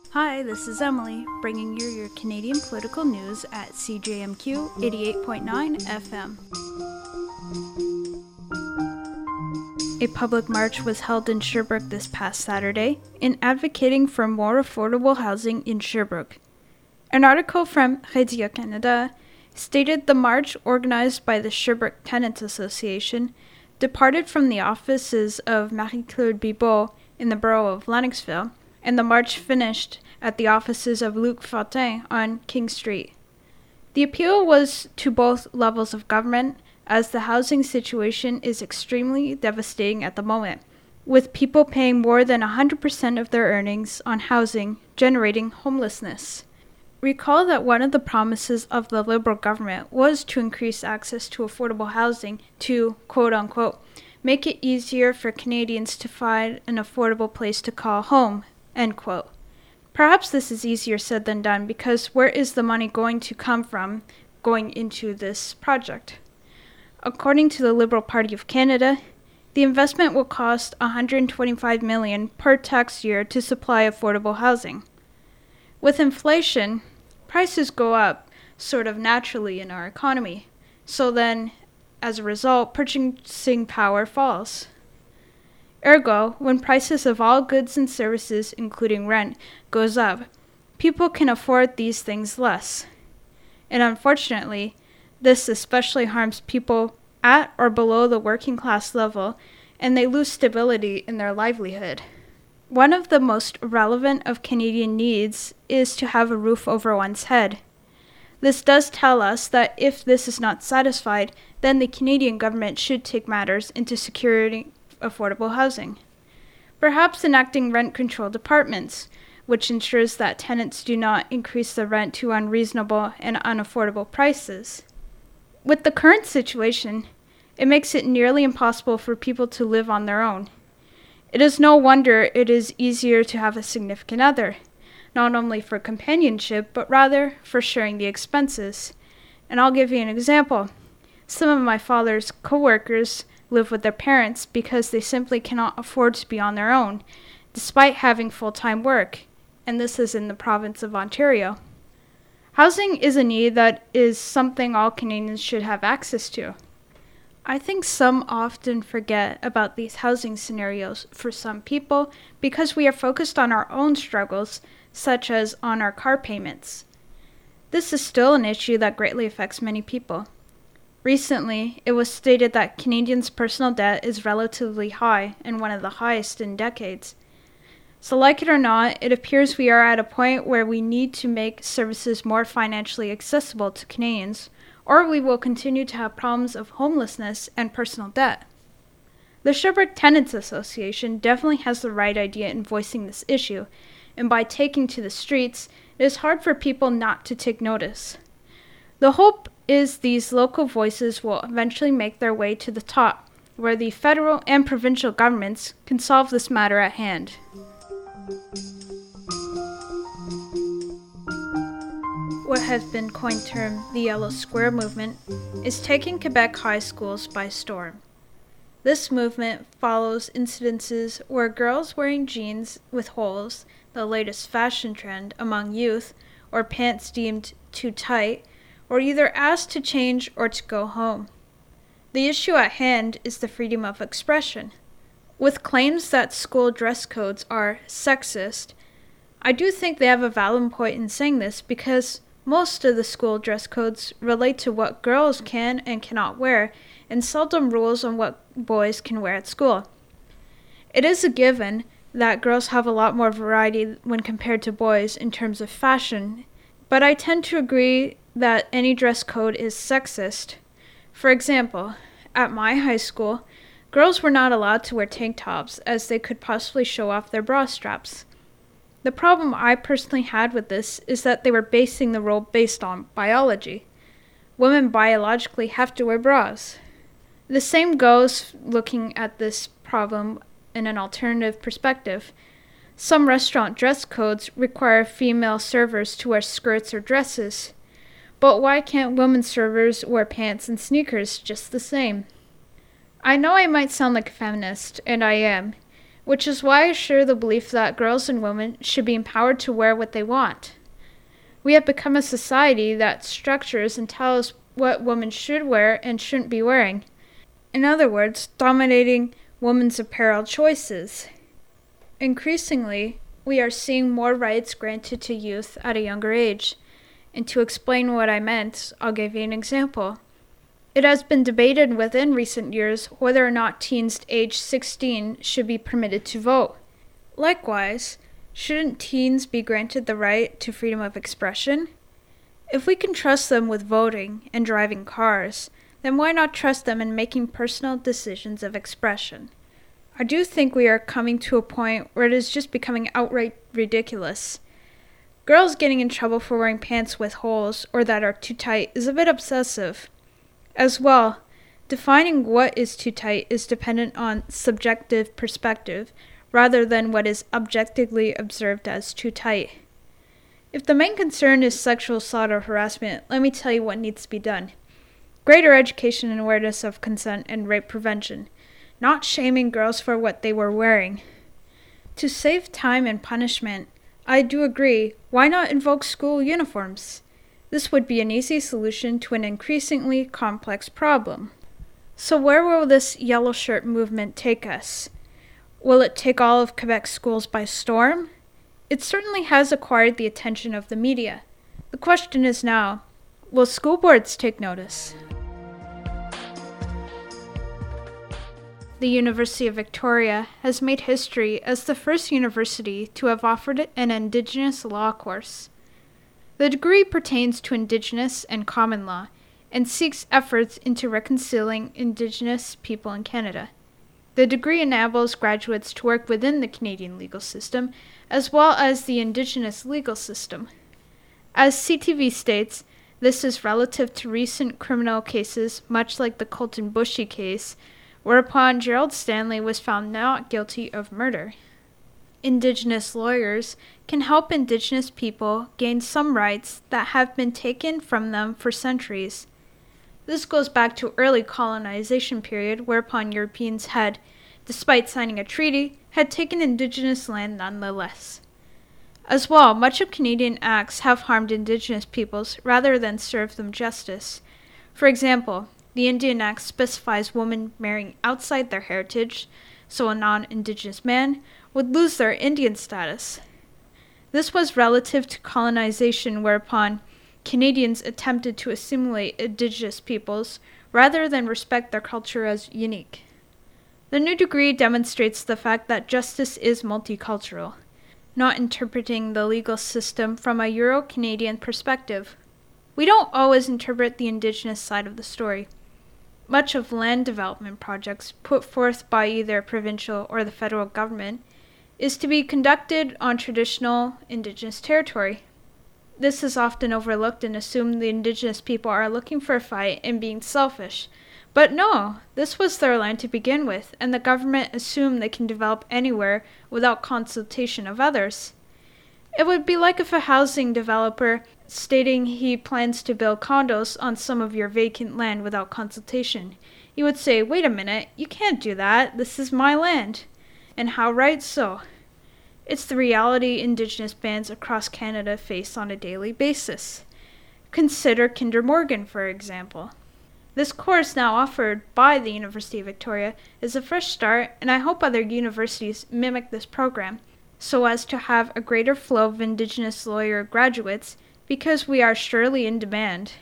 Hi, this is Emily, bringing you your Canadian political news at CJMQ 88.9 FM. A public march was held in Sherbrooke this past Saturday in advocating for more affordable housing in Sherbrooke. An article from Radio-Canada stated the march, organized by the Sherbrooke Tenants Association, departed from the offices of Marie-Claude Bibeau in the borough of Lennoxville, and the march finished at the offices of Luc Fortin on King Street. The appeal was to both levels of government, as the housing situation is extremely devastating at the moment, with people paying more than 100% of their earnings on housing, generating homelessness. Recall that one of the promises of the Liberal government was to increase access to affordable housing to, quote-unquote, make it easier for Canadians to find an affordable place to call home, end quote. Perhaps this is easier said than done, because where is the money going to come from going into this project? According to the Liberal Party of Canada, the investment will cost $125 million per tax year to supply affordable housing. With inflation, prices go up sort of naturally in our economy, so then, as a result, purchasing power falls. Ergo, when prices of all goods and services, including rent, goes up, people can afford these things less. And unfortunately, this especially harms people at or below the working class level, and they lose stability in their livelihood. One of the most relevant of Canadian needs is to have a roof over one's head. This does tell us that if this is not satisfied, then the Canadian government should take matters into securing affordable housing. Perhaps enacting rent control departments, which ensures that tenants do not increase the rent to unreasonable and unaffordable prices. With the current situation, it makes it nearly impossible for people to live on their own. It is no wonder it is easier to have a significant other, not only for companionship, but rather for sharing the expenses. And I'll give you an example. Some of my father's co-workers live with their parents because they simply cannot afford to be on their own, despite having full-time work, and this is in the province of Ontario. Housing is a need that is something all Canadians should have access to. I think some often forget about these housing scenarios for some people because we are focused on our own struggles, such as on our car payments. This is still an issue that greatly affects many people. Recently, it was stated that Canadians' personal debt is relatively high and one of the highest in decades. So like it or not, it appears we are at a point where we need to make services more financially accessible to Canadians, or we will continue to have problems of homelessness and personal debt. The Sherbrooke Tenants Association definitely has the right idea in voicing this issue, and by taking to the streets, it is hard for people not to take notice. The hope is these local voices will eventually make their way to the top, where the federal and provincial governments can solve this matter at hand. What has been coined termed the Yellow Square movement is taking Quebec high schools by storm. This movement follows incidences where girls wearing jeans with holes, the latest fashion trend among youth, or pants deemed too tight, were either asked to change or to go home. The issue at hand is the freedom of expression. With claims that school dress codes are sexist, I do think they have a valid point in saying this because most of the school dress codes relate to what girls can and cannot wear, and seldom rules on what boys can wear at school. It is a given that girls have a lot more variety when compared to boys in terms of fashion, but I tend to agree that any dress code is sexist. For example, at my high school, girls were not allowed to wear tank tops as they could possibly show off their bra straps. The problem I personally had with this is that they were basing the rule based on biology. Women biologically have to wear bras. The same goes looking at this problem in an alternative perspective. Some restaurant dress codes require female servers to wear skirts or dresses, but why can't women servers wear pants and sneakers just the same? I know I might sound like a feminist, and I am, which is why I share the belief that girls and women should be empowered to wear what they want. We have become a society that structures and tells what women should wear and shouldn't be wearing. In other words, dominating women's apparel choices. Increasingly, we are seeing more rights granted to youth at a younger age. And to explain what I meant, I'll give you an example. It has been debated within recent years whether or not teens aged 16 should be permitted to vote. Likewise, shouldn't teens be granted the right to freedom of expression? If we can trust them with voting and driving cars, then why not trust them in making personal decisions of expression? I do think we are coming to a point where it is just becoming outright ridiculous. Girls getting in trouble for wearing pants with holes or that are too tight is a bit obsessive. As well, defining what is too tight is dependent on subjective perspective rather than what is objectively observed as too tight. If the main concern is sexual assault or harassment, let me tell you what needs to be done. Greater education and awareness of consent and rape prevention, not shaming girls for what they were wearing. To save time and punishment, I do agree, why not invoke school uniforms? This would be an easy solution to an increasingly complex problem. So where will this yellow shirt movement take us? Will it take all of Quebec's schools by storm? It certainly has acquired the attention of the media. The question is now, will school boards take notice? The University of Victoria has made history as the first university to have offered an Indigenous law course. The degree pertains to Indigenous and common law and seeks efforts into reconciling Indigenous people in Canada. The degree enables graduates to work within the Canadian legal system as well as the Indigenous legal system. As CTV states, this is relative to recent criminal cases, much like the Colton Bushy case, whereupon Gerald Stanley was found not guilty of murder. Indigenous lawyers can help Indigenous people gain some rights that have been taken from them for centuries. This goes back to early colonization period whereupon Europeans had, despite signing a treaty, had taken Indigenous land nonetheless. As well, much of Canadian acts have harmed Indigenous peoples rather than served them justice. For example, the Indian Act specifies women marrying outside their heritage, so a non-Indigenous man would lose their Indian status. This was relative to colonization whereupon Canadians attempted to assimilate Indigenous peoples rather than respect their culture as unique. The new degree demonstrates the fact that justice is multicultural, not interpreting the legal system from a Euro-Canadian perspective. We don't always interpret the Indigenous side of the story. Much of land development projects put forth by either provincial or the federal government is to be conducted on traditional Indigenous territory. This is often overlooked and assumed the Indigenous people are looking for a fight and being selfish. But no, this was their land to begin with, and the government assumed they can develop anywhere without consultation of others. It would be like if a housing developer stating he plans to build condos on some of your vacant land without consultation. You would say, wait a minute, you can't do that, this is my land. And how right so? It's the reality Indigenous bands across Canada face on a daily basis. Consider Kinder Morgan, for example. This course, now offered by the University of Victoria, is a fresh start, and I hope other universities mimic this program, so as to have a greater flow of Indigenous lawyer graduates, because we are surely in demand.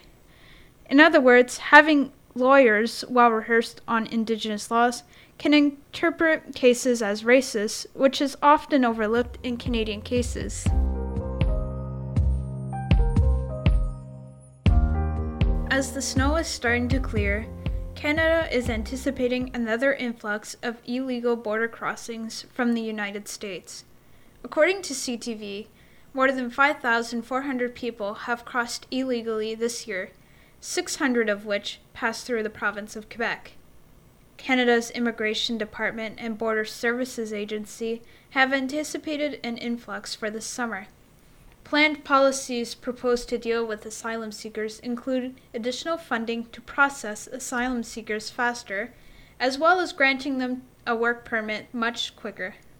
In other words, having lawyers well rehearsed on Indigenous laws can interpret cases as racist, which is often overlooked in Canadian cases. As the snow is starting to clear, Canada is anticipating another influx of illegal border crossings from the United States. According to CTV, more than 5,400 people have crossed illegally this year, 600 of which passed through the province of Quebec. Canada's Immigration Department and Border Services Agency have anticipated an influx for this summer. Planned policies proposed to deal with asylum seekers include additional funding to process asylum seekers faster, as well as granting them a work permit much quicker.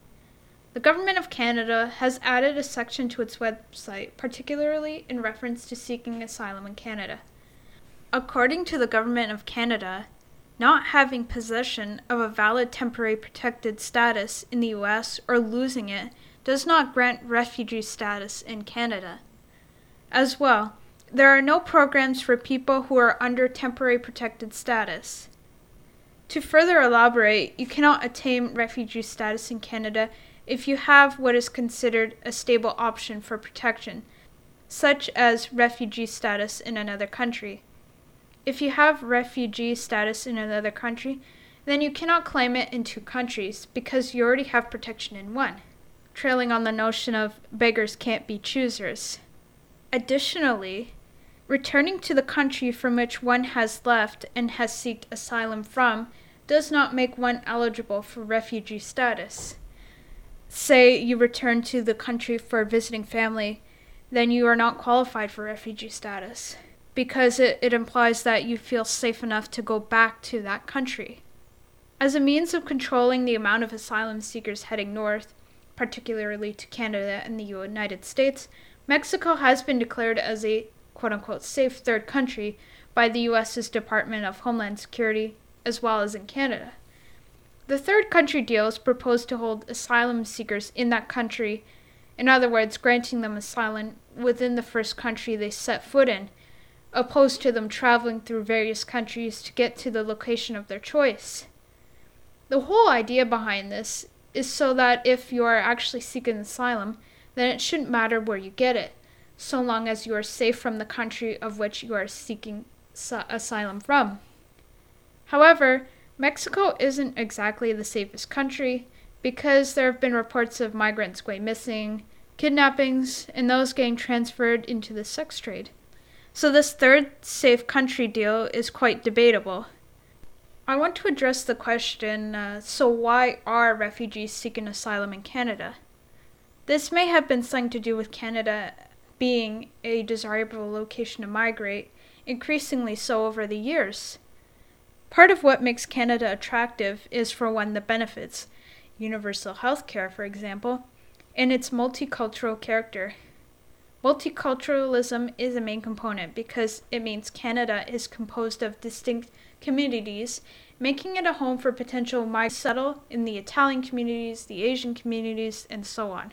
The Government of Canada has added a section to its website, particularly in reference to seeking asylum in Canada. According to the Government of Canada, not having possession of a valid temporary protected status in the U.S. or losing it does not grant refugee status in Canada. As well, there are no programs for people who are under temporary protected status. To further elaborate, you cannot attain refugee status in Canada if you have what is considered a stable option for protection, such as refugee status in another country. If you have refugee status in another country, then you cannot claim it in two countries because you already have protection in one, trailing on the notion of beggars can't be choosers. Additionally, returning to the country from which one has left and has sought asylum from does not make one eligible for refugee status. Say you return to the country for visiting family, then you are not qualified for refugee status because it implies that you feel safe enough to go back to that country. As a means of controlling the amount of asylum seekers heading north, particularly to Canada and the United States, Mexico has been declared as a quote-unquote safe third country by the U.S.'s Department of Homeland Security, as well as in Canada. The third country deal is proposed to hold asylum seekers in that country, in other words, granting them asylum within the first country they set foot in, opposed to them traveling through various countries to get to the location of their choice. The whole idea behind this is so that if you are actually seeking asylum, then it shouldn't matter where you get it, so long as you are safe from the country of which you are seeking asylum from. However, Mexico isn't exactly the safest country because there have been reports of migrants going missing, kidnappings, and those getting transferred into the sex trade. So this third safe country deal is quite debatable. I want to address the question, so why are refugees seeking asylum in Canada? This may have been something to do with Canada being a desirable location to migrate, increasingly so over the years. Part of what makes Canada attractive is, for one, the benefits, universal health care, for example, and its multicultural character. Multiculturalism is a main component because it means Canada is composed of distinct communities, making it a home for potential migrants to settle in the Italian communities, the Asian communities, and so on.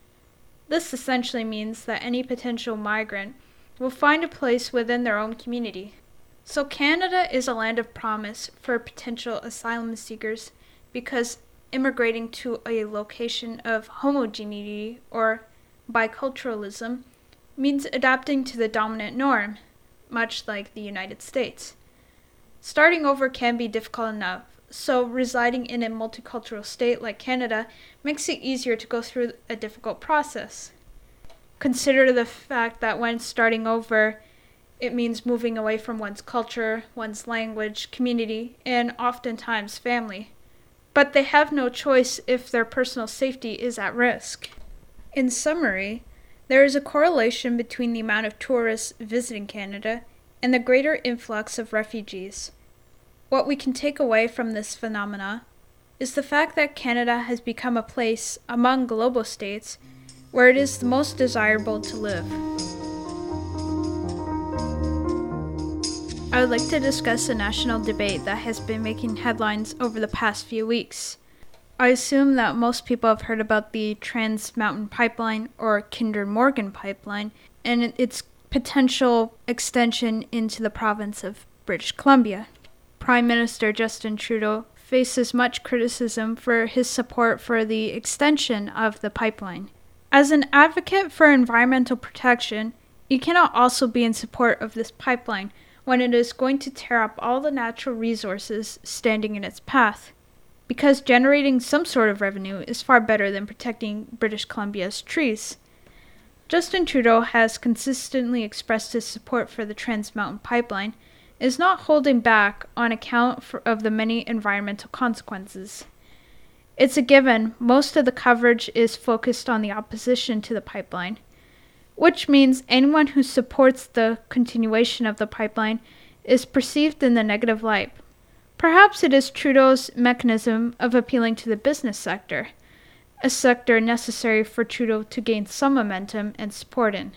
This essentially means that any potential migrant will find a place within their own community. So Canada is a land of promise for potential asylum seekers because immigrating to a location of homogeneity or biculturalism means adapting to the dominant norm, much like the United States. Starting over can be difficult enough, so residing in a multicultural state like Canada makes it easier to go through a difficult process. Consider the fact that when starting over, it means moving away from one's culture, one's language, community, and oftentimes family. But they have no choice if their personal safety is at risk. In summary, there is a correlation between the amount of tourists visiting Canada and the greater influx of refugees. What we can take away from this phenomena is the fact that Canada has become a place among global states where it is the most desirable to live. I would like to discuss a national debate that has been making headlines over the past few weeks. I assume that most people have heard about the Trans Mountain Pipeline, or Kinder Morgan Pipeline, and its potential extension into the province of British Columbia. Prime Minister Justin Trudeau faces much criticism for his support for the extension of the pipeline. As an advocate for environmental protection, you cannot also be in support of this pipeline when it is going to tear up all the natural resources standing in its path, because generating some sort of revenue is far better than protecting British Columbia's trees. Justin Trudeau has consistently expressed his support for the Trans Mountain Pipeline, is not holding back on account of the many environmental consequences. It's a given, most of the coverage is focused on the opposition to the pipeline, which means anyone who supports the continuation of the pipeline is perceived in the negative light. Perhaps it is Trudeau's mechanism of appealing to the business sector, a sector necessary for Trudeau to gain some momentum and support in.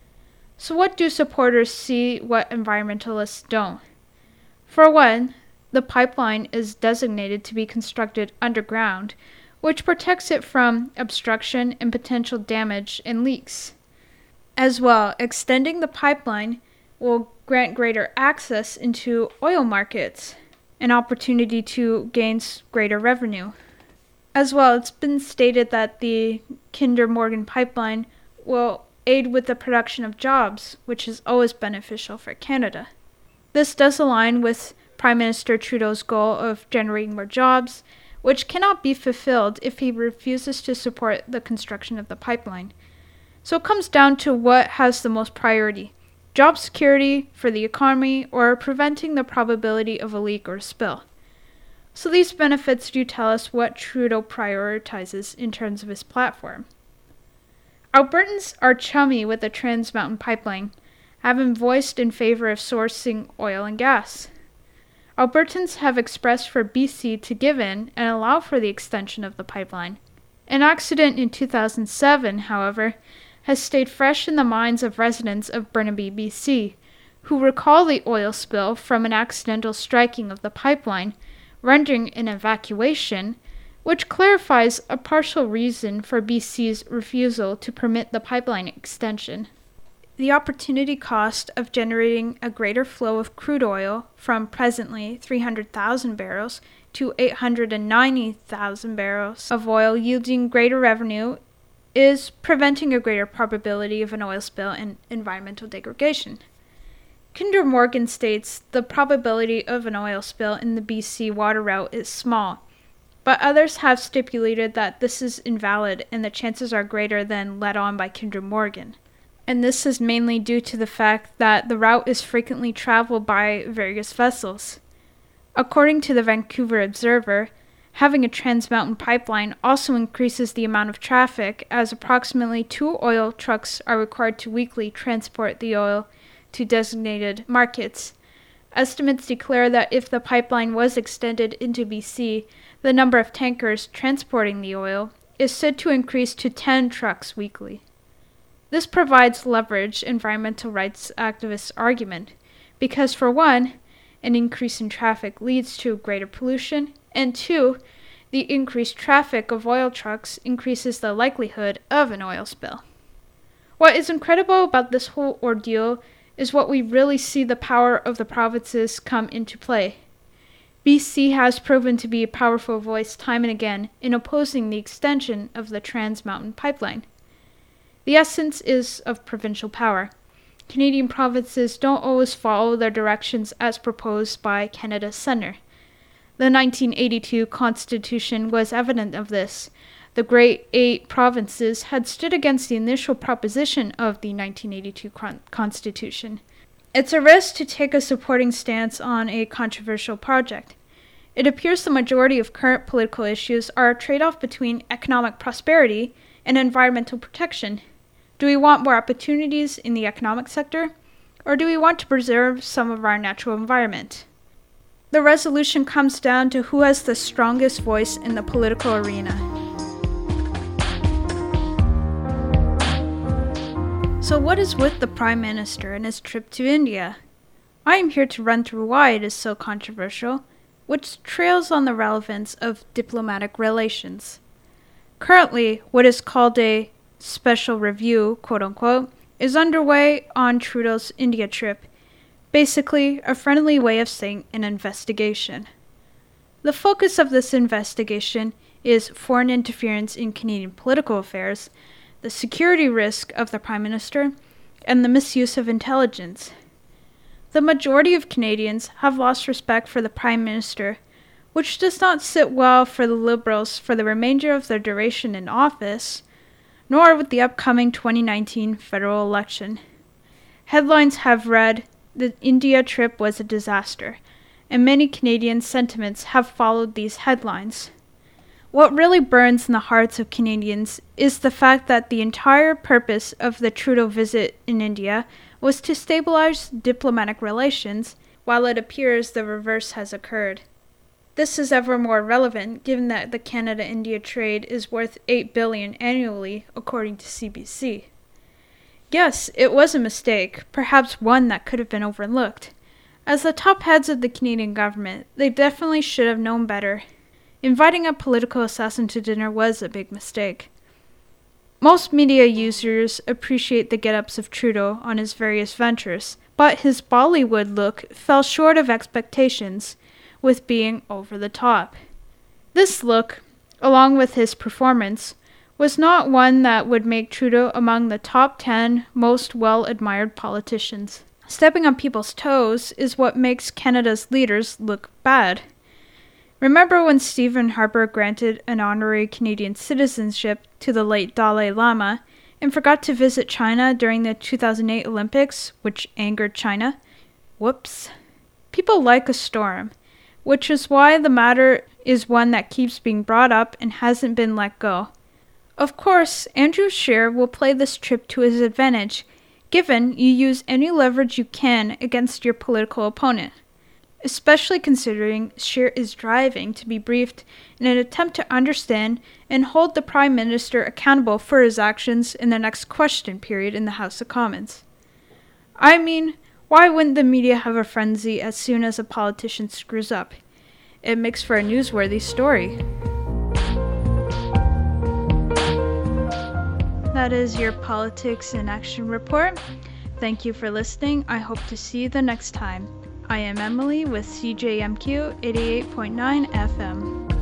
So what do supporters see what environmentalists don't? For one, the pipeline is designated to be constructed underground, which protects it from obstruction and potential damage and leaks. As well, extending the pipeline will grant greater access into oil markets, an opportunity to gain greater revenue. As well, it's been stated that the Kinder Morgan pipeline will aid with the production of jobs, which is always beneficial for Canada. This does align with Prime Minister Trudeau's goal of generating more jobs, which cannot be fulfilled if he refuses to support the construction of the pipeline. So it comes down to what has the most priority: job security for the economy or preventing the probability of a leak or spill. So these benefits do tell us what Trudeau prioritizes in terms of his platform. Albertans are chummy with the Trans Mountain Pipeline, having voiced in favor of sourcing oil and gas. Albertans have expressed for BC to give in and allow for the extension of the pipeline. An accident in 2007, however, has stayed fresh in the minds of residents of Burnaby, BC, who recall the oil spill from an accidental striking of the pipeline, rendering an evacuation, which clarifies a partial reason for BC's refusal to permit the pipeline extension. The opportunity cost of generating a greater flow of crude oil from presently 300,000 barrels to 890,000 barrels of oil, yielding greater revenue, is preventing a greater probability of an oil spill and environmental degradation. Kinder Morgan states the probability of an oil spill in the BC water route is small, but others have stipulated that this is invalid and the chances are greater than led on by Kinder Morgan. And this is mainly due to the fact that the route is frequently traveled by various vessels. According to the Vancouver Observer, having a Trans Mountain pipeline also increases the amount of traffic, as approximately 2 oil trucks are required to weekly transport the oil to designated markets. Estimates declare that if the pipeline was extended into BC, the number of tankers transporting the oil is said to increase to 10 trucks weekly. This provides leverage environmental rights activists' argument, because for one, an increase in traffic leads to greater pollution, and two, the increased traffic of oil trucks increases the likelihood of an oil spill. What is incredible about this whole ordeal is what we really see the power of the provinces come into play. BC has proven to be a powerful voice time and again in opposing the extension of the Trans Mountain Pipeline. The essence is of provincial power. Canadian provinces don't always follow their directions as proposed by Canada's Centre. The 1982 Constitution was evident of this. The Great Eight provinces had stood against the initial proposition of the 1982 Constitution. It's a risk to take a supporting stance on a controversial project. It appears the majority of current political issues are a trade-off between economic prosperity and environmental protection. Do we want more opportunities in the economic sector, or do we want to preserve some of our natural environment? The resolution comes down to who has the strongest voice in the political arena. So what is with the Prime Minister and his trip to India? I am here to run through why it is so controversial, which trails on the relevance of diplomatic relations. Currently, what is called a special review, quote-unquote, is underway on Trudeau's India trip, basically a friendly way of saying an investigation. The focus of this investigation is foreign interference in Canadian political affairs, the security risk of the Prime Minister, and the misuse of intelligence. The majority of Canadians have lost respect for the Prime Minister, which does not sit well for the Liberals for the remainder of their duration in office, nor with the upcoming 2019 federal election. Headlines have read, "The India trip was a disaster," and many Canadian sentiments have followed these headlines. What really burns in the hearts of Canadians is the fact that the entire purpose of the Trudeau visit in India was to stabilize diplomatic relations, while it appears the reverse has occurred. This is ever more relevant given that the Canada-India trade is worth $8 billion annually, according to CBC. Yes, it was a mistake, perhaps one that could have been overlooked. As the top heads of the Canadian government, they definitely should have known better. Inviting a political assassin to dinner was a big mistake. Most media users appreciate the get-ups of Trudeau on his various ventures, but his Bollywood look fell short of expectations, with being over the top. This look, along with his performance, was not one that would make Trudeau among the top 10 most well-admired politicians. Stepping on people's toes is what makes Canada's leaders look bad. Remember when Stephen Harper granted an honorary Canadian citizenship to the late Dalai Lama and forgot to visit China during the 2008 Olympics, which angered China? Whoops. People like a storm, which is why the matter is one that keeps being brought up and hasn't been let go. Of course, Andrew Scheer will play this trip to his advantage, given you use any leverage you can against your political opponent, especially considering Scheer is driving to be briefed in an attempt to understand and hold the Prime Minister accountable for his actions in the next question period in the House of Commons. I mean, why wouldn't the media have a frenzy as soon as a politician screws up? It makes for a newsworthy story. That is your Politics in Action report. Thank you for listening. I hope to see you the next time. I am Emily with CJMQ 88.9 FM.